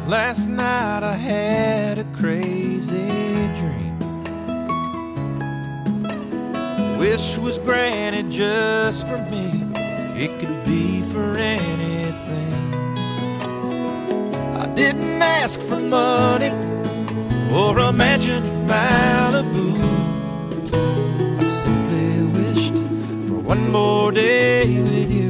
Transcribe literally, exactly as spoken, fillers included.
Last night I had a crazy dream. Wish was granted just for me. It could be for anything. I didn't ask for money or a mansion in Malibu. I simply wished for one more day with you.